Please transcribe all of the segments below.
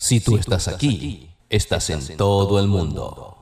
Si tú estás aquí, estás en todo el mundo.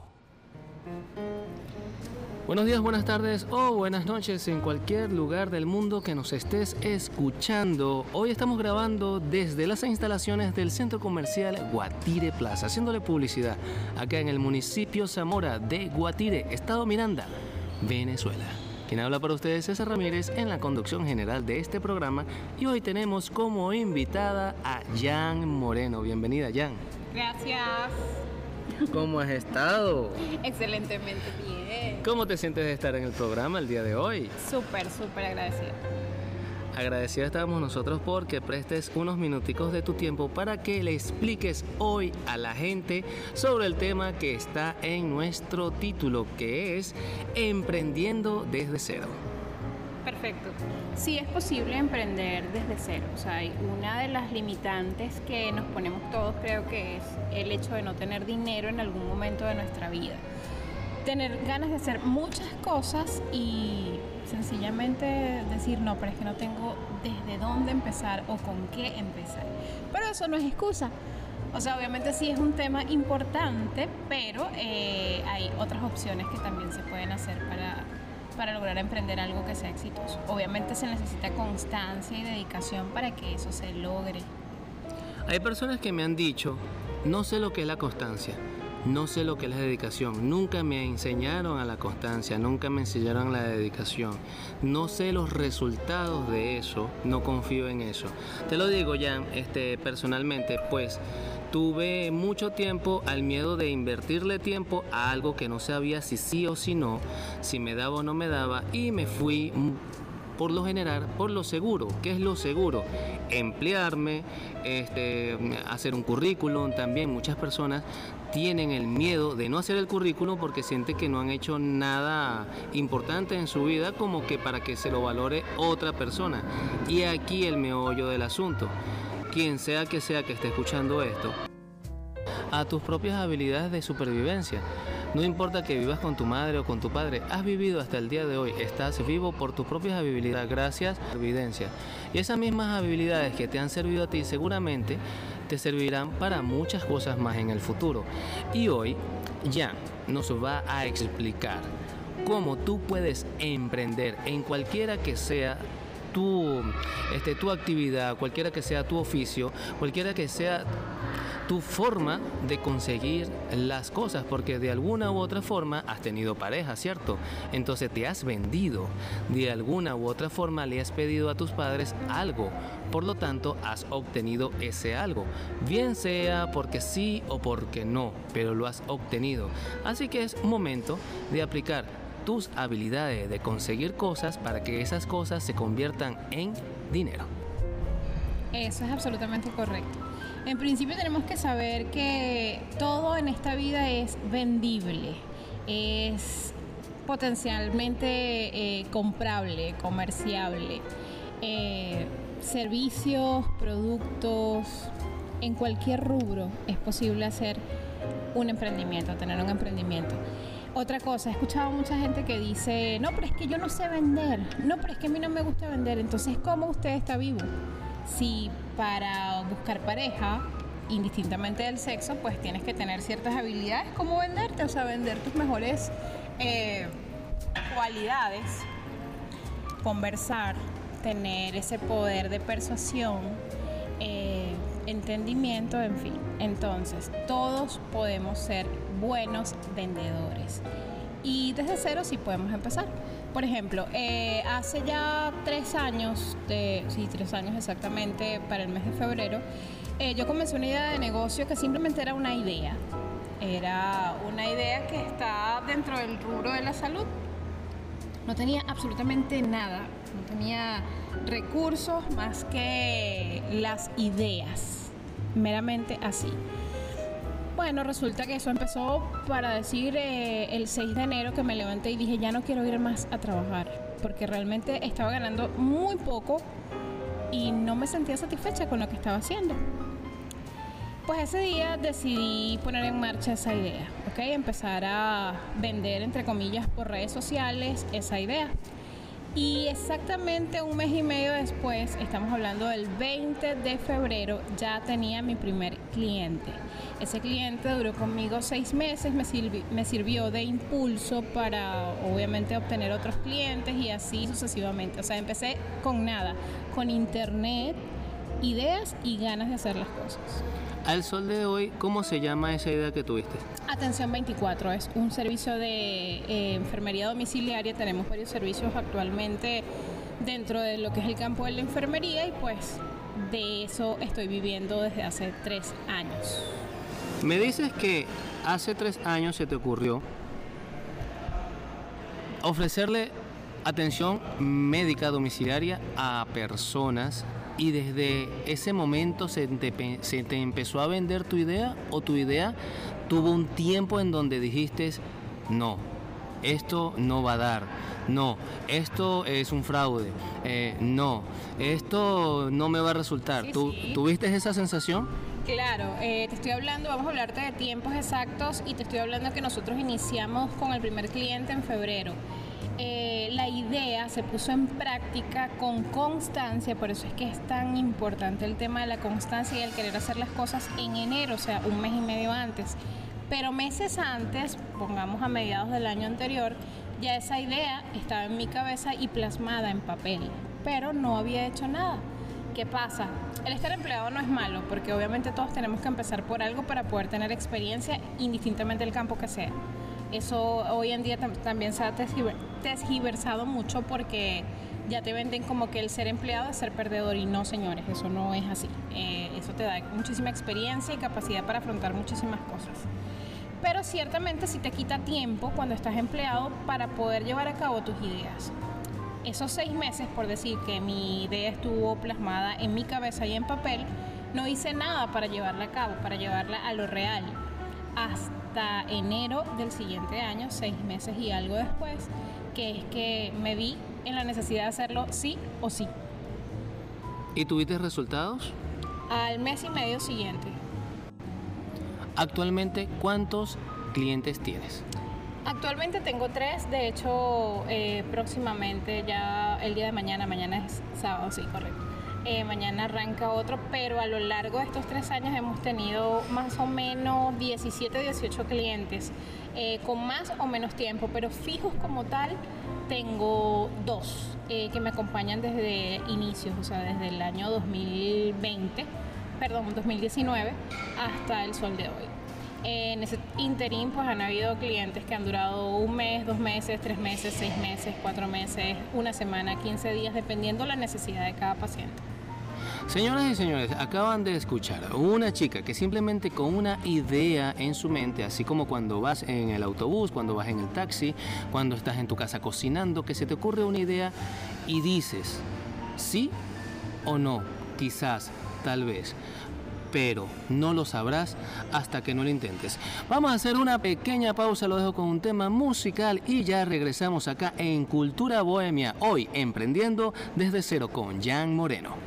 Buenos días, buenas tardes o buenas noches en cualquier lugar del mundo que nos estés escuchando. Hoy estamos grabando desde las instalaciones del Centro Comercial Guatire Plaza, haciéndole publicidad acá en el municipio Zamora de Guatire, Estado Miranda, Venezuela. Quien habla para ustedes es César Ramírez en la conducción general de este programa y hoy tenemos como invitada a Jan Moreno. Bienvenida, Jan. Gracias. ¿Cómo has estado? Excelentemente bien. ¿Cómo te sientes de estar en el programa el día de hoy? Súper agradecida. Agradecida estamos nosotros porque prestes unos minuticos de tu tiempo para que le expliques hoy a la gente sobre el tema que está en nuestro título, que es Emprendiendo desde cero. Perfecto. Sí es posible emprender desde cero. O sea, una de las limitantes que nos ponemos todos creo que es el hecho de no tener dinero en algún momento de nuestra vida. Tener ganas de hacer muchas cosas y sencillamente decir no, pero es que no tengo desde dónde empezar o con qué empezar. Pero eso no es excusa. O sea, obviamente sí es un tema importante, pero hay otras opciones que también se pueden hacer para lograr emprender algo que sea exitoso. Obviamente se necesita constancia y dedicación para que eso se logre. Hay personas que me han dicho, no sé lo que es la constancia. No sé lo que es la dedicación, nunca me enseñaron a la constancia, nunca me enseñaron la dedicación, no sé los resultados de eso, no confío en eso. Te lo digo ya, personalmente, pues tuve mucho tiempo al miedo de invertirle tiempo a algo que no sabía si sí o si no, si me daba o no me daba, y me fui por lo general, por lo seguro. ¿Qué es lo seguro? Emplearme, hacer un currículum. También muchas personas tienen el miedo de no hacer el currículum porque sienten que no han hecho nada importante en su vida como que para que se lo valore otra persona. Y aquí el meollo del asunto. Quien sea que esté escuchando esto, a tus propias habilidades de supervivencia. No importa que vivas con tu madre o con tu padre, has vivido hasta el día de hoy, estás vivo por tus propias habilidades, gracias a la evidencia. Y esas mismas habilidades que te han servido a ti seguramente te servirán para muchas cosas más en el futuro. Y hoy ya nos va a explicar cómo tú puedes emprender en cualquiera que sea tu actividad, cualquiera que sea tu oficio, cualquiera que sea tu forma de conseguir las cosas, porque de alguna u otra forma has tenido pareja, ¿cierto? Entonces te has vendido, de alguna u otra forma le has pedido a tus padres algo, por lo tanto has obtenido ese algo, bien sea porque sí o porque no, pero lo has obtenido. Así que es momento de aplicar tus habilidades de conseguir cosas para que esas cosas se conviertan en dinero. Eso es absolutamente correcto. En principio tenemos que saber que todo en esta vida es vendible, es potencialmente comprable, comerciable. Servicios, productos, en cualquier rubro es posible hacer un emprendimiento, tener un emprendimiento. Otra cosa, he escuchado mucha gente que dice, no, pero es que yo no sé vender, no, pero es que a mí no me gusta vender. Entonces, ¿cómo usted está vivo? Si para buscar pareja, indistintamente del sexo, pues tienes que tener ciertas habilidades como venderte, o sea, vender tus mejores cualidades, conversar, tener ese poder de persuasión, entendimiento, en fin. Entonces, todos podemos ser buenos vendedores y desde cero sí podemos empezar. Por ejemplo, hace ya 3 años, 3 años exactamente, para el mes de febrero, yo comencé una idea de negocio que simplemente era una idea. Era una idea que está dentro del rubro de la salud. No tenía absolutamente nada, no tenía recursos más que las ideas, meramente así. Bueno, resulta que eso empezó para decir el 6 de enero que me levanté y dije ya no quiero ir más a trabajar porque realmente estaba ganando muy poco y no me sentía satisfecha con lo que estaba haciendo. Pues ese día decidí poner en marcha esa idea, ¿ok? Empezar a vender, entre comillas, por redes sociales esa idea. Y exactamente un mes y medio después, estamos hablando del 20 de febrero, ya tenía mi primer cliente. Ese cliente duró conmigo 6 meses, me sirvió de impulso para obviamente obtener otros clientes y así sucesivamente. O sea, empecé con nada, con internet, ideas y ganas de hacer las cosas. Al sol de hoy, ¿cómo se llama esa idea que tuviste? Atención 24 es un servicio de enfermería domiciliaria. Tenemos varios servicios actualmente dentro de lo que es el campo de la enfermería y pues de eso estoy viviendo desde hace 3 años. Me dices que hace 3 años se te ocurrió ofrecerle atención médica domiciliaria a personas y desde ese momento se te empezó a vender tu idea, o tu idea tuvo un tiempo en donde dijiste no, esto no va a dar, no, esto es un fraude, no, esto no me va a resultar. Sí, ¿Tú tuviste esa sensación? Claro, te estoy hablando, vamos a hablarte de tiempos exactos y te estoy hablando que nosotros iniciamos con el primer cliente en febrero. La idea se puso en práctica con constancia, por eso es que es tan importante el tema de la constancia y el querer hacer las cosas en enero, o sea, un mes y medio antes. Pero meses antes, pongamos a mediados del año anterior, ya esa idea estaba en mi cabeza y plasmada en papel, pero no había hecho nada. ¿Qué pasa? El estar empleado no es malo, porque obviamente todos tenemos que empezar por algo para poder tener experiencia, indistintamente del campo que sea. Eso hoy en día también se ha tergiversado mucho porque ya te venden como que el ser empleado es ser perdedor y no, señores, eso no es así. Eso te da muchísima experiencia y capacidad para afrontar muchísimas cosas. Pero ciertamente sí te quita tiempo cuando estás empleado para poder llevar a cabo tus ideas. Esos 6 meses, por decir que mi idea estuvo plasmada en mi cabeza y en papel, no hice nada para llevarla a cabo, para llevarla a lo real. Hasta enero del siguiente año, 6 meses y algo después, que es que me vi en la necesidad de hacerlo sí o sí. ¿Y tuviste resultados? Al mes y medio siguiente. Actualmente, ¿cuántos clientes tienes? Actualmente tengo 3, de hecho próximamente ya el día de mañana es sábado, sí, correcto. Mañana arranca otro, pero a lo largo de estos 3 años hemos tenido más o menos 17, 18 clientes, con más o menos tiempo, pero fijos como tal tengo 2 que me acompañan desde inicios, o sea, desde el año 2019 hasta el sol de hoy. En ese interín pues han habido clientes que han durado 1 mes, 2 meses, 3 meses, 6 meses, 4 meses, 1 semana, 15 días, dependiendo la necesidad de cada paciente. Señoras y señores, acaban de escuchar una chica que simplemente con una idea en su mente, así como cuando vas en el autobús, cuando vas en el taxi, cuando estás en tu casa cocinando, que se te ocurre una idea y dices sí o no, quizás, tal vez, pero no lo sabrás hasta que no lo intentes. Vamos a hacer una pequeña pausa, lo dejo con un tema musical y ya regresamos acá en Cultura Bohemia, hoy emprendiendo desde cero con Jan Moreno.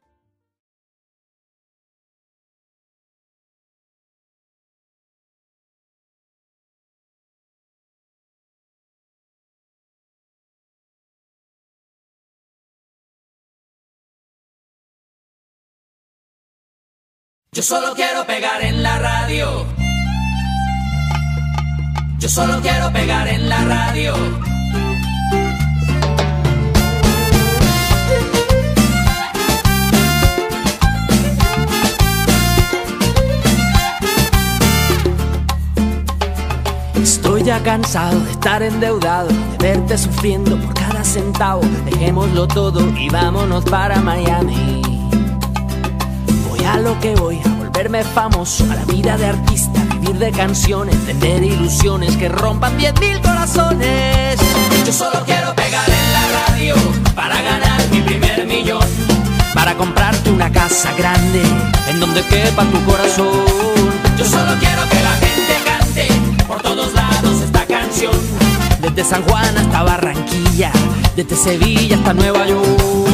Yo solo quiero pegar en la radio. Yo solo quiero pegar en la radio. Estoy ya cansado de estar endeudado, de verte sufriendo por cada centavo. Dejémoslo todo y vámonos para Miami. A lo que voy, a volverme famoso, a la vida de artista, vivir de canciones, tener ilusiones que rompan 10.000 corazones. Yo solo quiero pegar en la radio para ganar mi primer millón, para comprarte una casa grande en donde quepa tu corazón. Yo solo quiero que la gente cante por todos lados esta canción, desde San Juan hasta Barranquilla, desde Sevilla hasta Nueva York.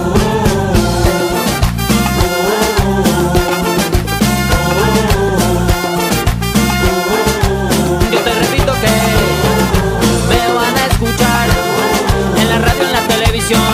Yo te repito que me van a escuchar en la radio, en la televisión.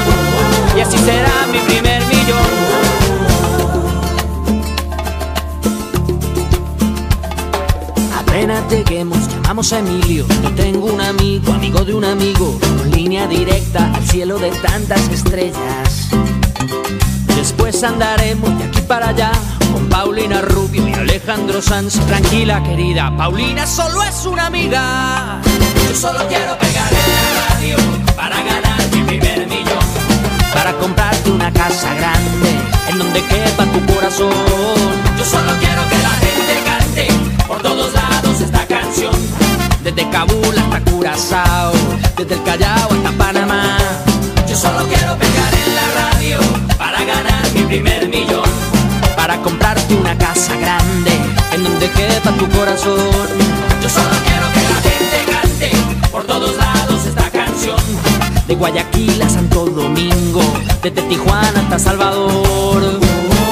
llamamos Emilio. Yo tengo un amigo, amigo de un amigo, con línea directa al cielo de tantas estrellas. Después andaremos de aquí para allá con Paulina Rubio y Alejandro Sanz. Tranquila, querida, Paulina solo es una amiga. Yo solo quiero pegar en la radio para ganar mi primer millón, para comprarte una casa grande en donde quepa tu corazón. Yo solo quiero que la gente cante por todos lados esta canción, desde Kabul hasta Curazao, desde el Callao hasta Panamá. Yo solo quiero pegar en la radio para ganar mi primer millón, para comprarte una casa grande en donde quepa tu corazón. Yo solo quiero que la gente cante por todos lados esta canción, de Guayaquil a Santo Domingo, desde Tijuana hasta Salvador.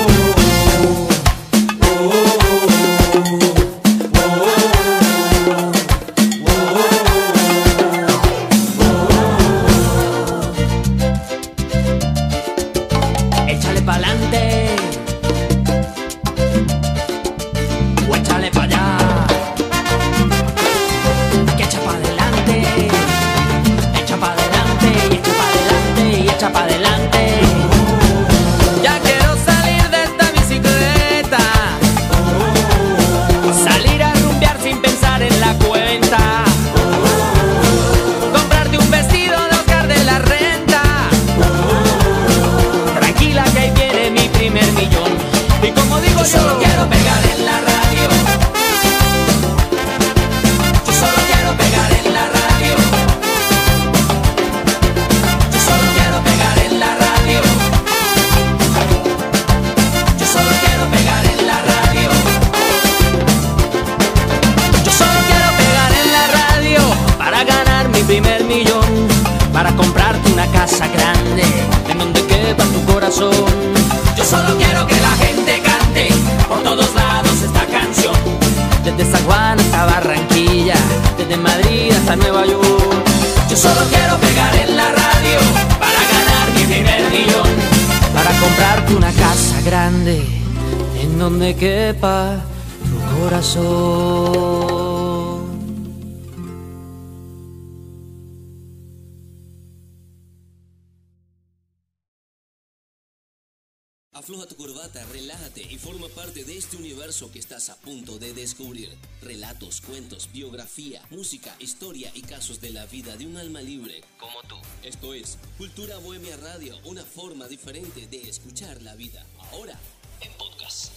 Échale pa'lante o échale pa' allá, que echa pa' adelante, echa pa' adelante y echa pa' adelante y echa pa' adelante. Ya quiero salir de esta bicicleta, salir a rumbear sin pensar en la cuenta, comprarte un vestido de Oscar de la Renta. Tranquila que ahí viene mi primer millón. Y como digo yo, solo quiero pegar en la radio. Yo solo quiero pegar en la radio. Yo solo quiero pegar en la radio. Yo solo quiero pegar en la radio. Yo solo quiero pegar en la radio para ganar mi primer millón, para comprarte una casa grande en donde quepa tu corazón. Yo solo quiero que la gente cante por todos lados esta canción, desde San Juan hasta Barranquilla, desde Madrid hasta Nueva York. Yo solo quiero pegar en la radio para ganar mi primer millón, para comprarte una casa grande en donde quepa tu corazón. Afloja tu corbata, relájate y forma parte de este universo que estás a punto de descubrir. Relatos, cuentos, biografía, música, historia y casos de la vida de un alma libre como tú. Esto es Cultura Bohemia Radio, una forma diferente de escuchar la vida. Ahora, en podcast.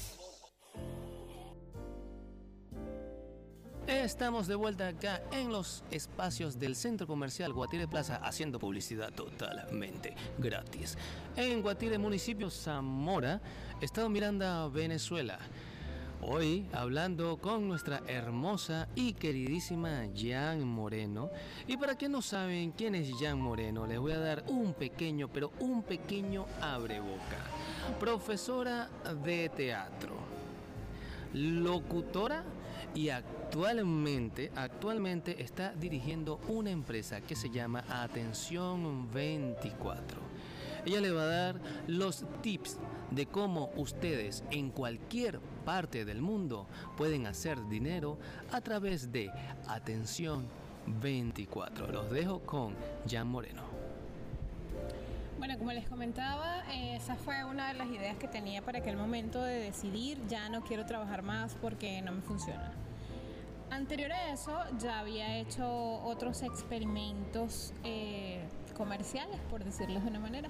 Estamos de vuelta acá en los espacios del Centro Comercial Guatire Plaza, haciendo publicidad totalmente gratis. En Guatire, municipio Zamora, Estado Miranda, Venezuela. Hoy hablando con nuestra hermosa y queridísima Jan Moreno. Y para quienes no saben quién es Jan Moreno, les voy a dar un pequeño, pero un pequeño abreboca. Profesora de teatro, locutora y actualmente está dirigiendo una empresa que se llama Atención 24. Ella le va a dar los tips de cómo ustedes en cualquier parte del mundo pueden hacer dinero a través de Atención 24. Los dejo con Jan Moreno. Bueno, como les comentaba, esa fue una de las ideas que tenía para aquel momento de decidir, ya no quiero trabajar más porque no me funciona. Anterior a eso, ya había hecho otros experimentos comerciales, por decirlo de una manera.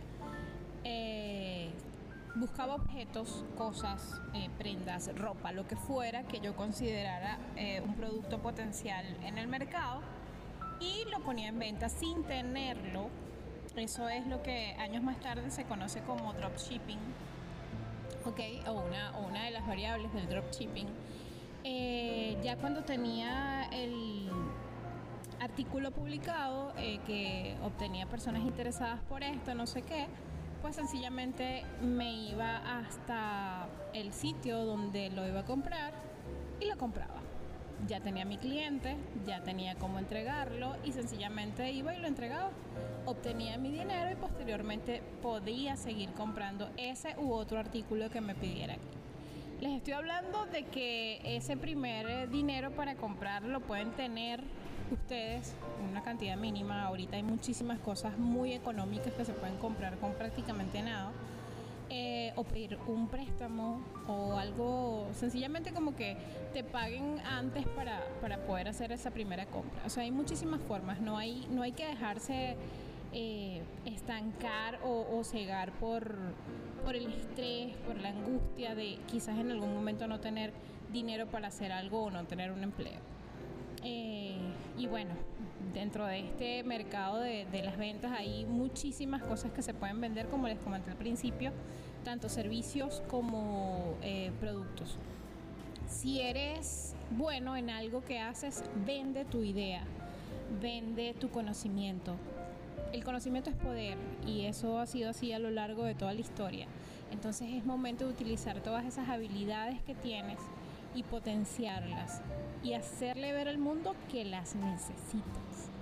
Buscaba objetos, cosas, prendas, ropa, lo que fuera que yo considerara un producto potencial en el mercado y lo ponía en venta sin tenerlo. Eso es lo que años más tarde se conoce como dropshipping, ¿okay? o una de las variables del dropshipping. Ya cuando tenía el artículo publicado, que obtenía personas interesadas por esto, no sé qué, pues sencillamente me iba hasta el sitio donde lo iba a comprar y lo compraba. Ya tenía mi cliente, ya tenía cómo entregarlo y sencillamente iba y lo entregaba. Obtenía mi dinero y posteriormente podía seguir comprando ese u otro artículo que me pidiera aquí. Les estoy hablando de que ese primer dinero para comprar lo pueden tener ustedes en una cantidad mínima. Ahorita hay muchísimas cosas muy económicas que se pueden comprar con prácticamente nada. O pedir un préstamo o algo, sencillamente como que te paguen antes para poder hacer esa primera compra. O sea, hay muchísimas formas, no hay que dejarse estancar o cegar por el estrés, por la angustia de quizás en algún momento no tener dinero para hacer algo o no tener un empleo. Y bueno, dentro de este mercado de las ventas hay muchísimas cosas que se pueden vender, como les comenté al principio, tanto servicios como productos. Si eres bueno en algo que haces, vende tu idea, vende tu conocimiento. El conocimiento es poder y eso ha sido así a lo largo de toda la historia. Entonces es momento de utilizar todas esas habilidades que tienes y potenciarlas y hacerle ver al mundo que las necesitas.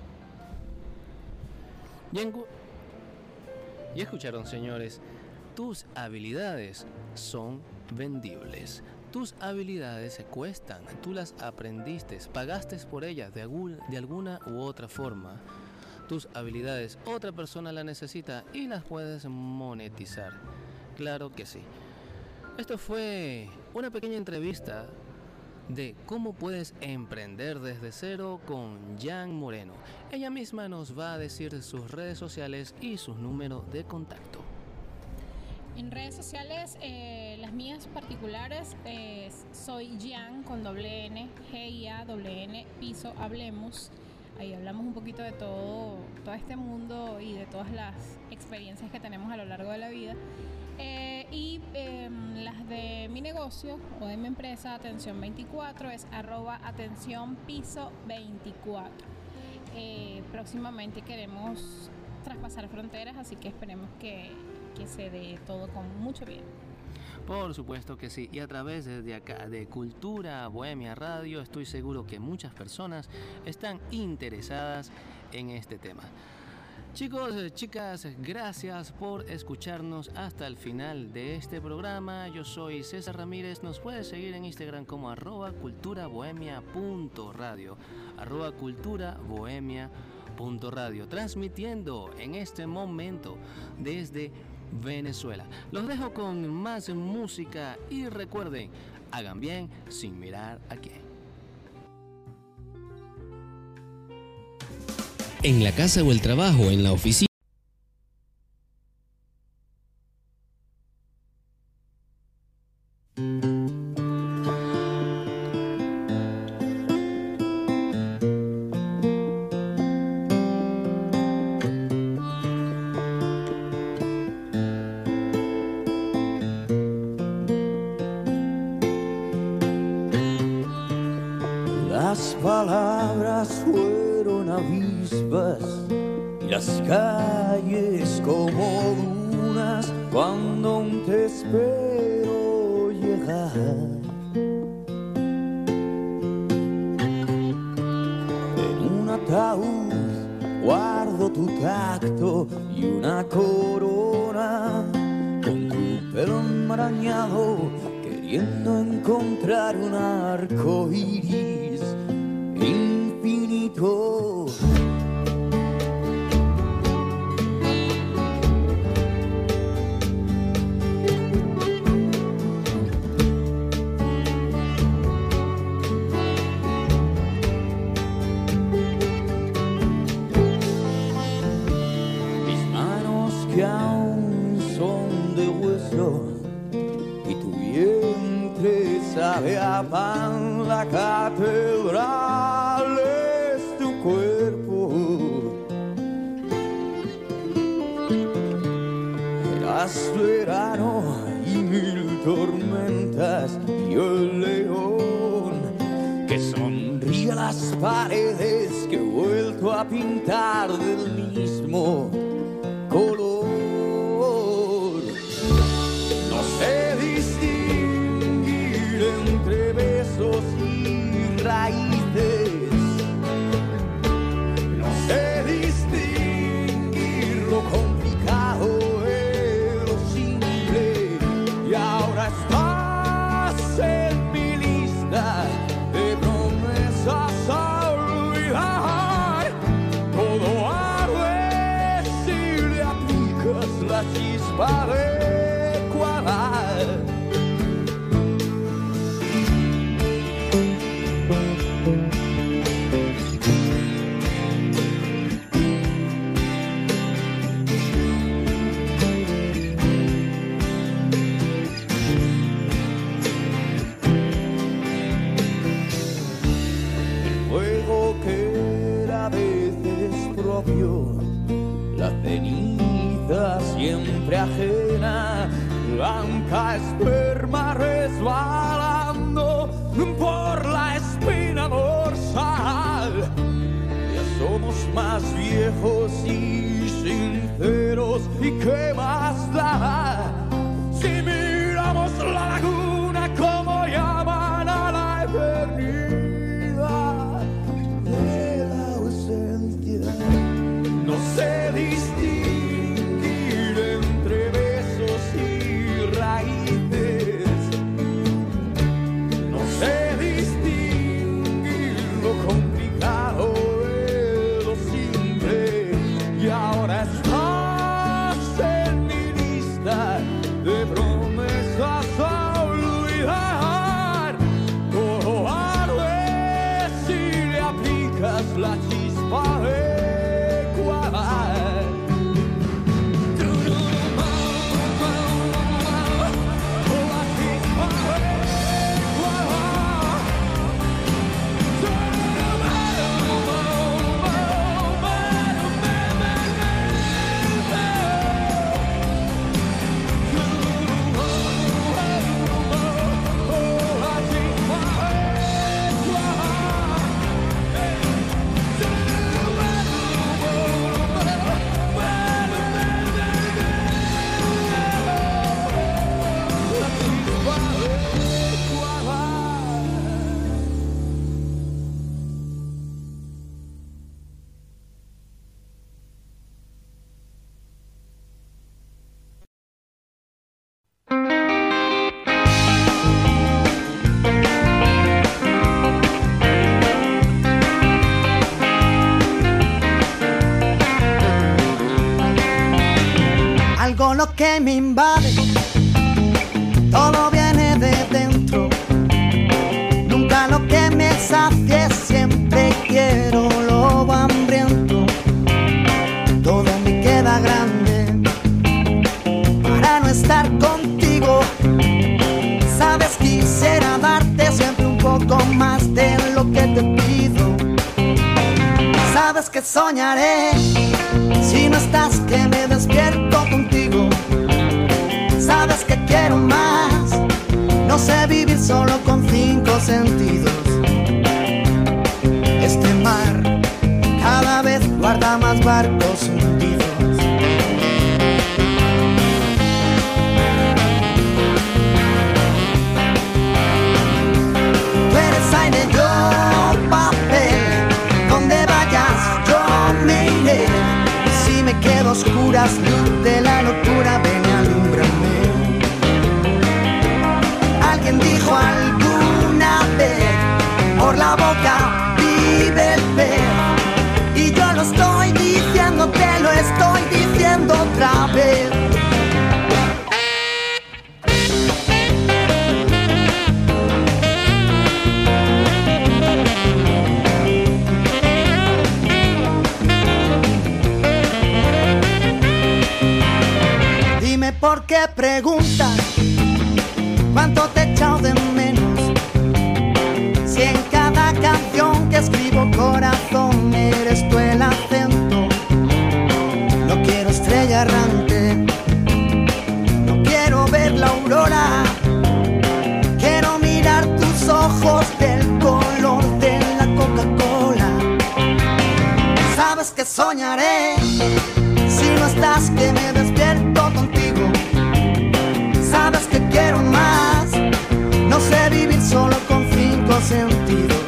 Y escucharon, señores, tus habilidades son vendibles. Tus habilidades se cuestan, tú las aprendiste, pagaste por ellas de alguna u otra forma. Tus habilidades otra persona las necesita y las puedes monetizar. Claro que sí. Esto fue una pequeña entrevista de cómo puedes emprender desde cero con Jan Moreno. Ella misma nos va a decir sus redes sociales y sus números de contacto. En redes sociales, las mías particulares, soy Jan con doble N, G-I-A-N, piso Hablemos. Ahí hablamos un poquito de todo este mundo y de todas las experiencias que tenemos a lo largo de la vida. Y las de mi negocio o de mi empresa, Atención 24, es @atencionpiso24. Próximamente queremos traspasar fronteras, así que esperemos que se dé todo con mucho bien. Por supuesto que sí, y a través de acá de Cultura Bohemia Radio estoy seguro que muchas personas están interesadas en este tema. Chicos, chicas, gracias por escucharnos hasta el final de este programa. Yo soy César Ramírez, nos puedes seguir en Instagram como @culturabohemia.radio, @culturabohemia.radio, transmitiendo en este momento desde Venezuela. Los dejo con más música y recuerden, hagan bien sin mirar a quién. En la casa o el trabajo, en la oficina. Las palabras fueron avispas y las calles como dunas cuando aún te espero llegar. En un ataúd guardo tu tacto y una corona con tu pelo enmarañado, queriendo encontrar un arco iris infinito. Mis manos que aún son de hueso y tu vientre sabe a pan, la catedral es tu cuerpo. Eras verano y mil tormentas, y el león que sonríe a las paredes que he vuelto a pintar del mismo color. No sé distinguir entre besos y raíces, no sé distinguir lo complicado de lo simple, y ahora estás silencio, la ceniza siempre ajena, blanca esperma resbalando por la espina dorsal. Ya somos más viejos y sinceros, ¿y qué más da? Si miramos la laguna como llaman a la eternidad de la ausencia, no sé distinguir entre besos y raíces, no sé distinguir lo complicado de lo simple, y ahora estás en mi lista de promesas a olvidar. Todo arde si le aplicas la chispa adecuada. Algo lo que me invade, todo viene de dentro. Nunca lo que me sacie, siempre quiero lobo hambriento. Todo me queda grande para no estar contigo. Sabes, quisiera darte siempre un poco más de lo que te pido. Sabes que soñaré si no estás, que me despierto contigo. Sabes que quiero más, no sé vivir solo con 5 sentidos. Este mar cada vez guarda más barcos hundidos. Tú eres aire, yo papel, donde vayas yo me iré. Si me quedo a oscuras, luz de la locura, ven y alúmbrame. Alguien dijo alguna vez, por la boca vive el pez. Y yo lo estoy diciendo, te lo estoy diciendo otra vez. ¿Por qué preguntas cuánto te he echado de menos? Si en cada canción que escribo, corazón, eres tú el acento. No quiero estrella errante, no quiero ver la aurora. Quiero mirar tus ojos del color de la Coca-Cola. Sabes que soñaré si no estás, que me despierto contigo. Sabes que quiero más, no sé vivir solo con 5 sentidos.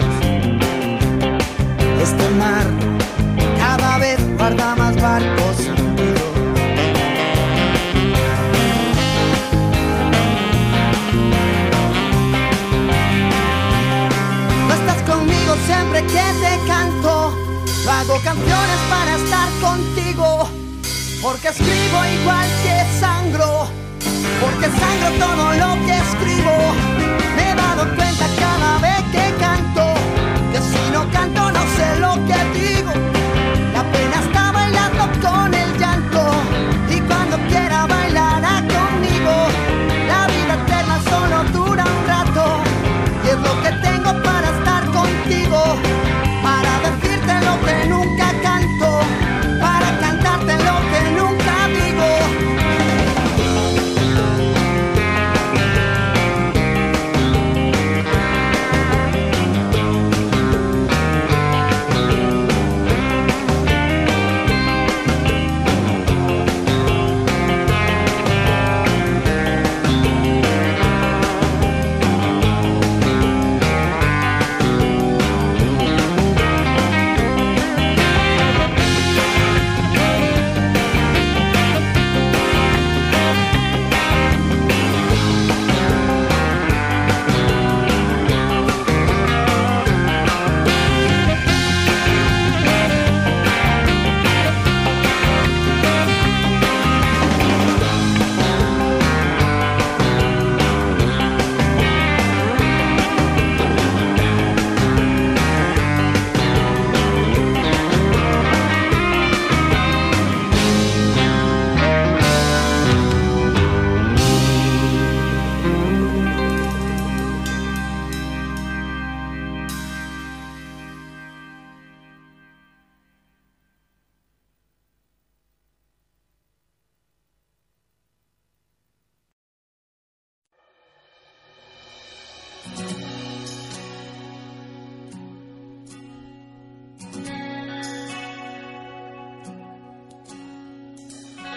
Este mar cada vez guarda más barcos hundidos. Tú estás conmigo siempre que te canto. Yo hago canciones para estar contigo, porque escribo igual que sangro, porque sangro todo lo que escribo. Me he dado cuenta cada vez que canto, que si no canto no sé lo que digo. La pena está bailando con el llanto, y cuando quiera bailará conmigo. La vida eterna solo dura un rato, y es lo que tengo para estar contigo, para decirte lo que nunca canto.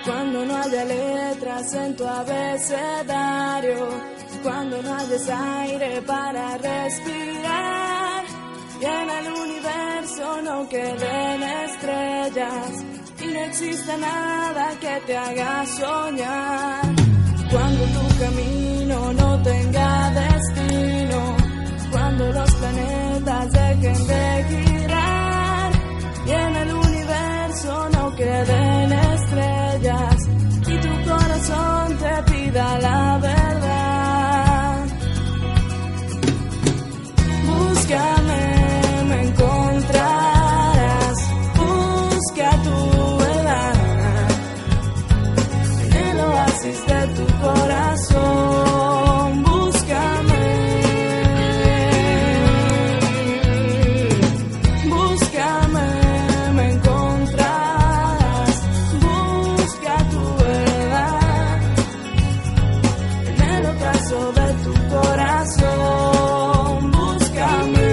Cuando no haya letras en tu abecedario, cuando no hayas aire para respirar y en el universo no queden estrellas y no exista nada que te haga soñar. Cuando tu camino no tenga destino, cuando los planetas dejen de girar y en el universo no queden estrellas y tu corazón te pida la verdad. Búscame, me encontrarás. Busca tu verdad en el oasis de tu corazón. Búscame, búscame, me encontrarás. Busca tu verdad en el ocaso de tu corazón. Búscame.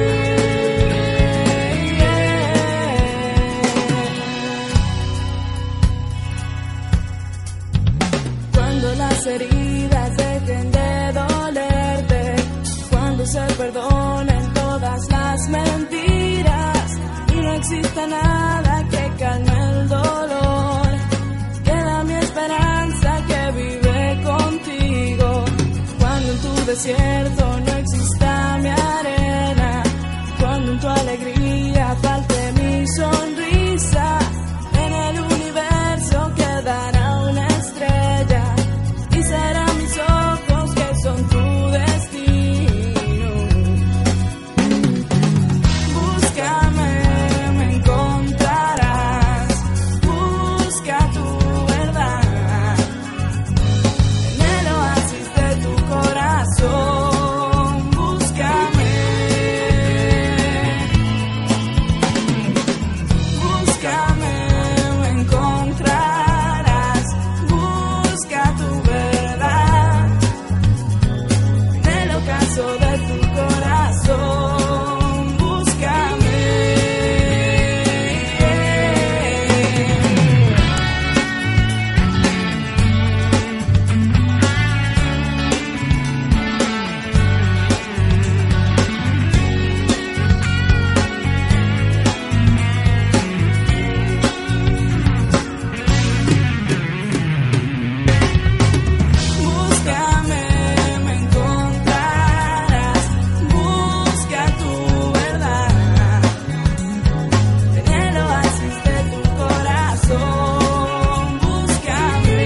Cuando las heridas dejen de dolerte, cuando se perdonen todas las mentiras y no exista nada que calme el dolor, queda mi esperanza que vive contigo. Cuando en tu desierto no exista mi arena, cuando en tu alegría falte mi sonrisa, en el universo quedará una estrella y serán mis ojos que son tu destino. Búscame, me encontrarás. Busca tu verdad en el oasis de tu corazón. Búscame, búscame, me encontrarás. Busca tu verdad en el ocaso de tu corazón. Búscame. Búscame, me encontrarás. Busca tu verdad en el oasis de tu corazón. Búscame,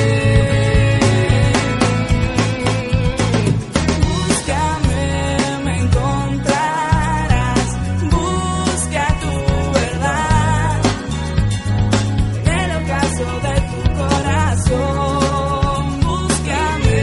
búscame, me encontrarás. Busca tu verdad en el ocaso de tu corazón. Búscame.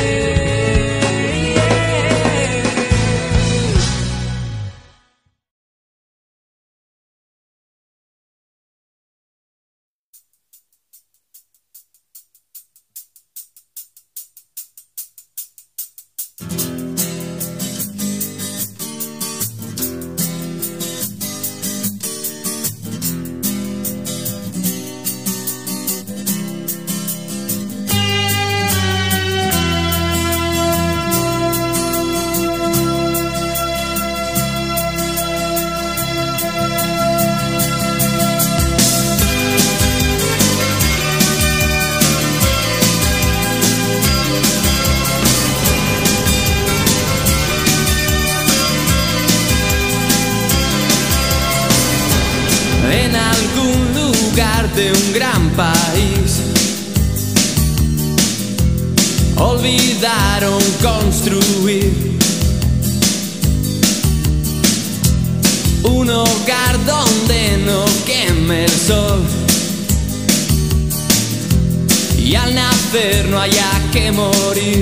En algún lugar de un gran país olvidaron construir un hogar donde no queme el sol y al nacer no haya que morir.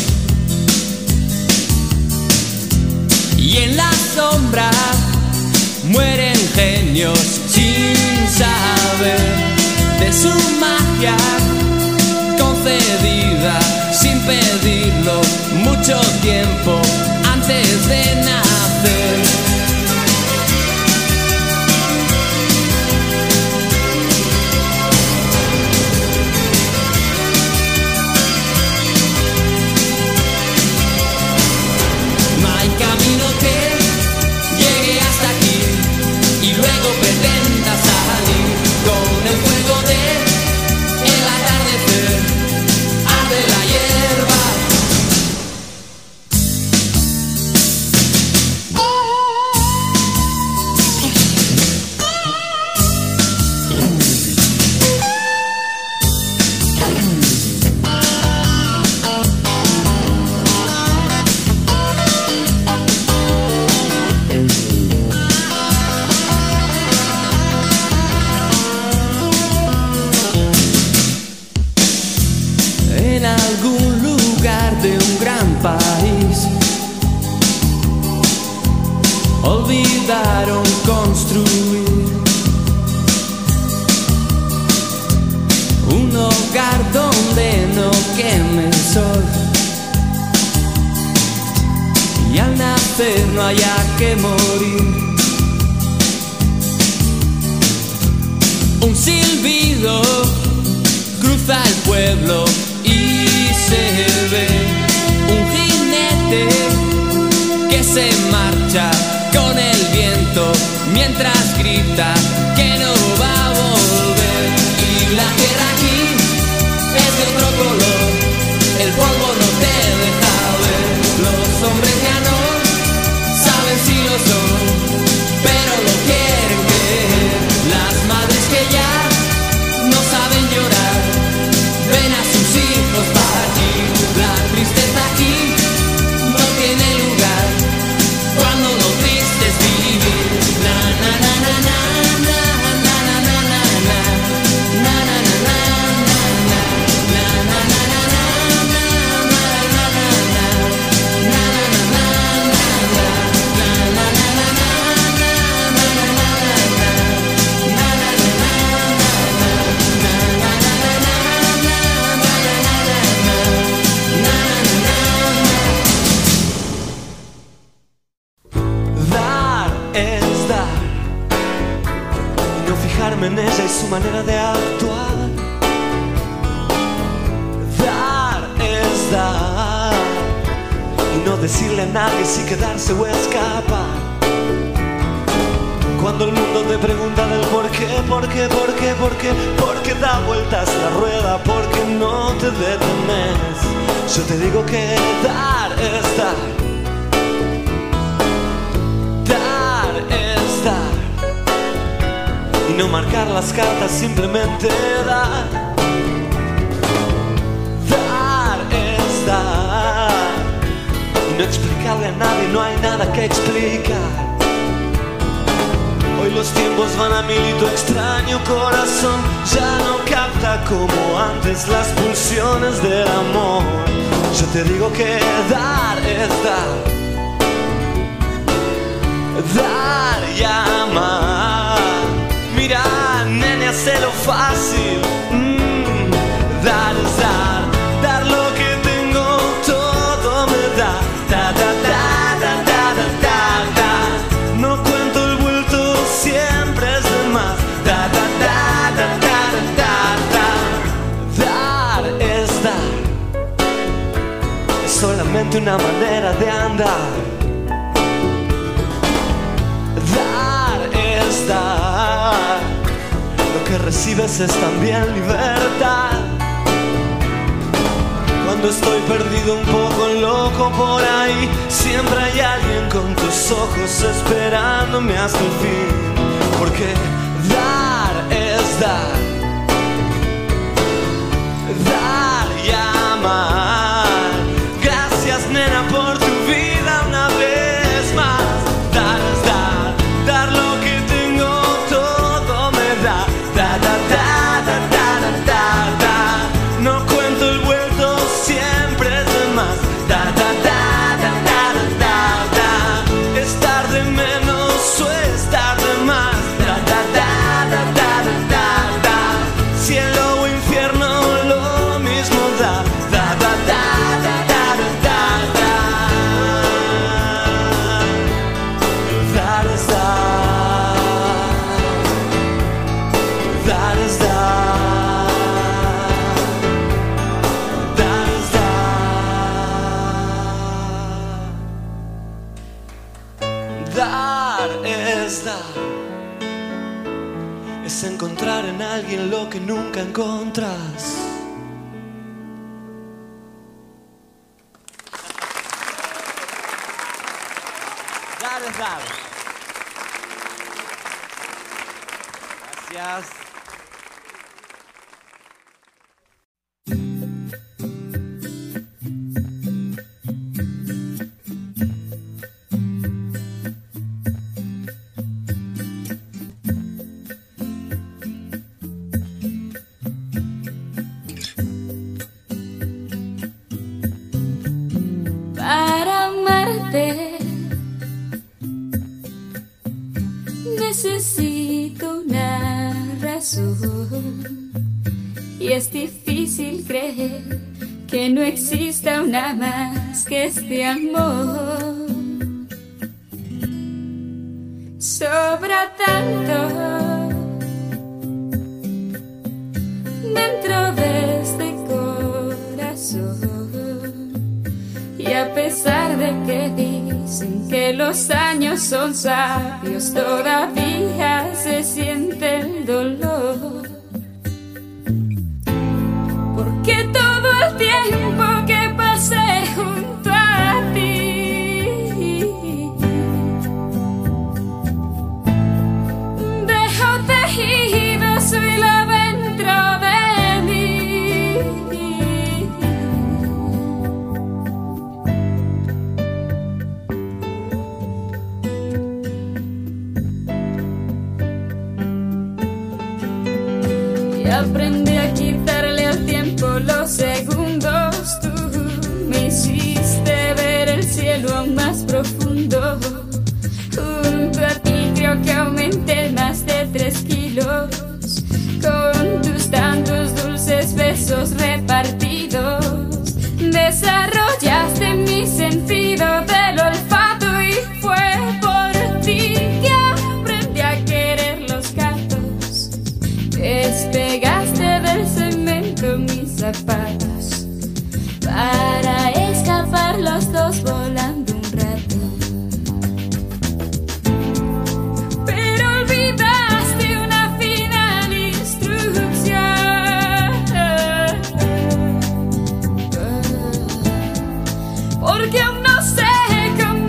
Y en la sombra mueren genios sin saber de su magia concedida sin pedirlo mucho tiempo antes de nacer. intentaron construir un hogar donde no queme el sol y al nacer no haya que morir. Un silbido cruza el pueblo y se ve un jinete que se marcha con el viento mientras grita que no va a volver. Y la tierra aquí es de otro color, el polvo no te deja ver. Los hombres ya no saben si lo son, pero lo quieren creer. Las madres que ya no saben llorar ven a sus hijos partir. La tristeza aquí no tiene lugar cuando lo triste es vivir. Na na na na na na na na na na na na na na na en ella y su manera de actuar. Dar es dar y no decirle a nadie si quedarse o escapar. Cuando el mundo te pregunta del por qué, porque da vueltas la rueda, porque no te detenes. Yo te digo que dar es dar. Dar es dar. Y no marcar las cartas, simplemente dar. Dar es dar. Y no explicarle a nadie, no hay nada que explicar. Hoy los tiempos van a mil y tu extraño corazón ya no capta como antes las pulsiones del amor. Yo te digo que dar es dar. Dar y amar. Mira, nene, hazlo fácil. Dar es dar. Dar lo que tengo, todo me da. Da, da, da, da, da, da, da, da. No cuento el vuelto, siempre es de más. Da, da, da, da, da, da, da, da. Dar es dar. Es solamente una manera de andar. Dar es dar. Lo que recibes es también libertad. Cuando estoy perdido, un poco loco por ahí, siempre hay alguien con tus ojos esperándome hasta el fin. Porque dar es dar. Dar y amar. Gracias, nena, por tu vida una vez más. Dar es dar. Dar lo que tengo, todo me da. Da, da, da, da, da, da, da, da. No cuento el vuelto, siempre es de más. Da, da, da, da, da, da, da, da. Estar de menos o estar de más. Da, da, da, da, da, da, da, da. Cielo o infierno, lo mismo da. Da, da, da, da, da, da, da, da. Dar es dar. Dar es dar. Dar es dar. Dar es dar. Es encontrar en alguien lo que nunca encontras. Dar es dar. Gracias. Para amarte exista una más que este amor. Sobra tanto dentro de este corazón, y a pesar de que dicen que los años son sabios, todavía se siente el dolor. Porque todo el tiempo que pasé junto a ti, dejo tejido su hilo dentro de mí. Y aprendí a quitarle al tiempo los segundos. Tú me hiciste ver el cielo aún más profundo. Junto a ti creo que aumenté más de 3 kilos, con tus tantos dulces besos repartidos. Desarrollaste mi sentido del olfato, y fue por ti que aprendí a querer los gatos. Despegaste del cemento mis zapatos para escapar los dos volando un rato. Pero olvidaste una final instrucción, porque aún no sé cómo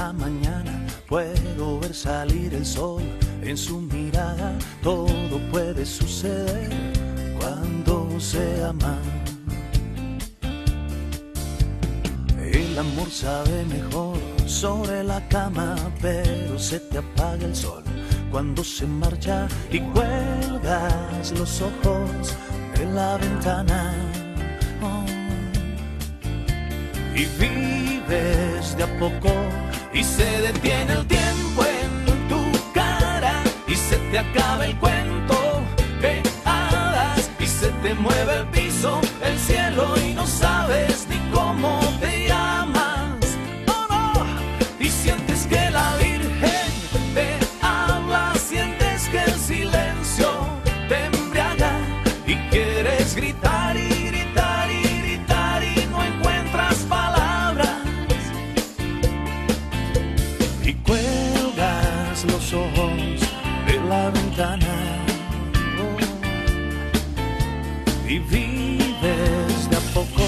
la mañana puedo ver salir el sol. En su mirada todo puede suceder cuando se ama. El amor sabe mejor sobre la cama, pero se te apaga el sol cuando se marcha y cuelgas los ojos de la ventana. Y vives de a poco y se detiene el tiempo en tu cara y se te acaba el cuento de hadas y se te mueve el piso, el cielo y no sabes ni cómo te llamas. Oh, no. Y sientes que la Virgen te habla, sientes que el silencio te embriaga y quieres gritar y gritar y gritar y no encuentras palabras y cuelgas los ojos de la ventana. Y vives de a poco.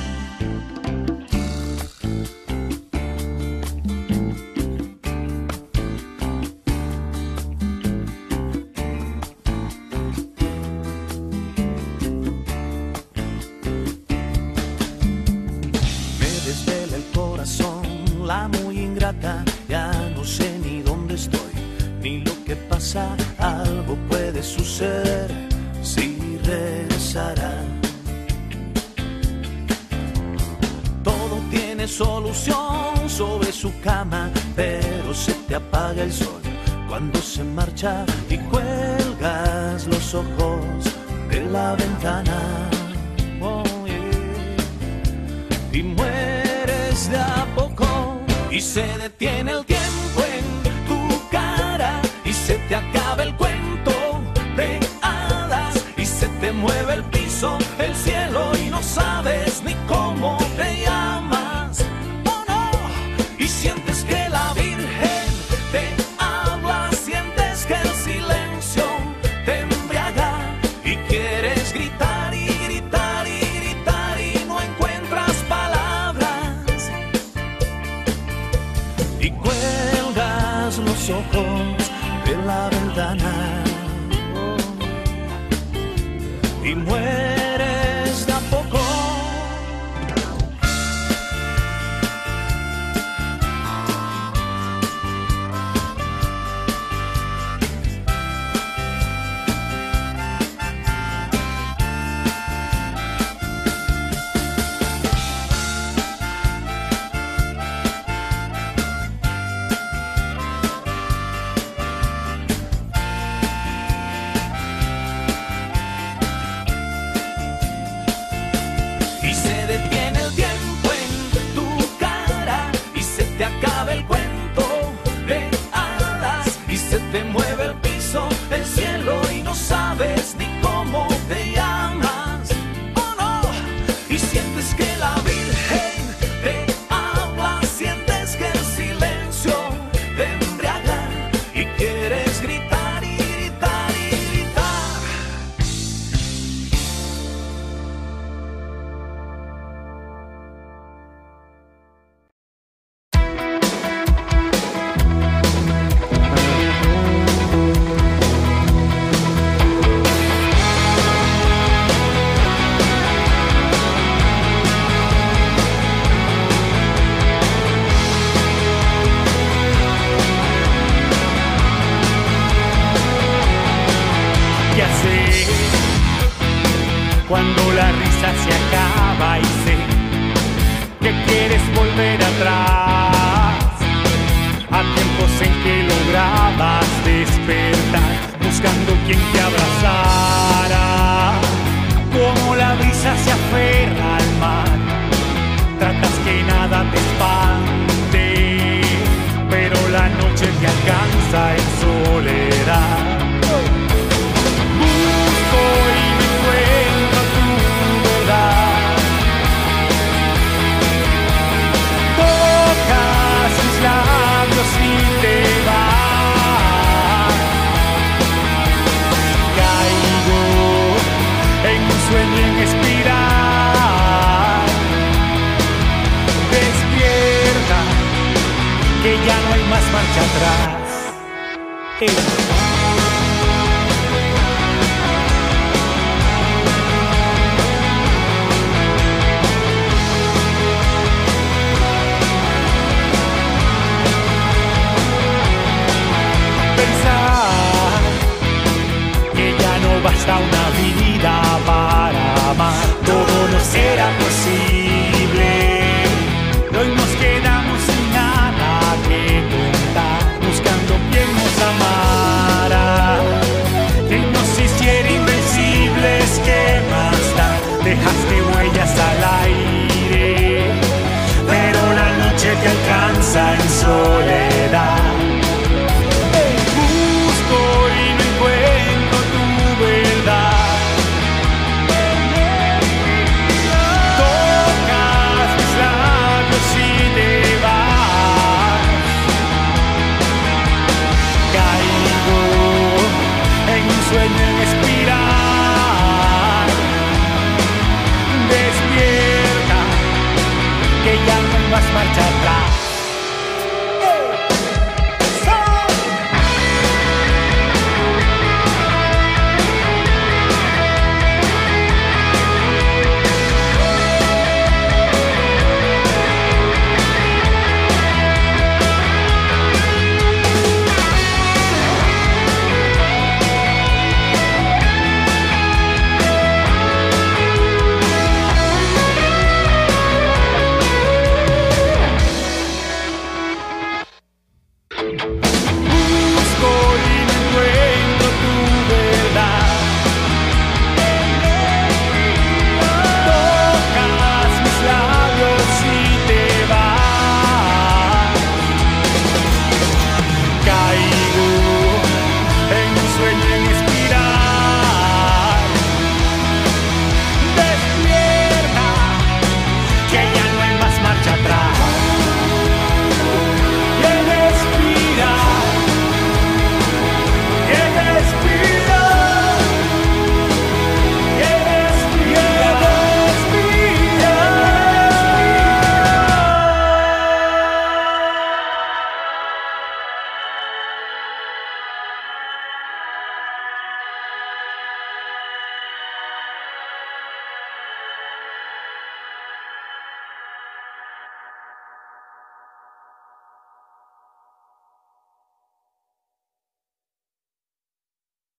Me desvela el corazón, la muy ingrata, ya no sé ni dónde estoy, ni lo que pasa, algo puede suceder. Si regresará. Todo tiene solución sobre su cama, pero se te apaga el sol cuando se marcha y cuelgas los ojos de la ventana. Oh, yeah. Y mueres de a poco y se detiene el tiempo en tu cara y se te acaba el cuento de se te mueve el piso, el cielo y no sabes ni cómo te llamas. Oh, no. Y sientes que la Virgen te habla, sientes que el silencio te embriaga y quieres gritar y gritar y gritar y no encuentras palabras y cuelgas los ojos de la ventana. Y mueres de a poco. Te mueve el piso, el cielo y no sabes ni cómo te llamas. Oh, no. Y sientes que la Virgen te habla, sientes que el silencio te embriaga y quieres gritar y gritar y gritar. Cuando la risa se acaba y sé que quieres volver atrás a tiempos en que lograbas despertar buscando quien te abrazara. Como la brisa se aferra al mar, tratas que nada te espante, pero la noche te alcanza en soledad. Busco y me encuentro tu verdad. Tocas mis labios y te vas. Caigo en un sueño en espiral. Despierta, que ya marcha atrás. Pensar que ya no basta una vida para amar, todo no será posible. Hoy nos quedamos sin nada que contar, buscando quien nos amara, que nos hiciera invencibles. ¿Qué más da? Dejaste huellas al aire, pero la noche te alcanza en soledad. Busco y no encuentro tu verdad. Tocas mis labios y te vas. Caigo en un sueño en espiral. Despierta, que ya no hay más marcha atrás.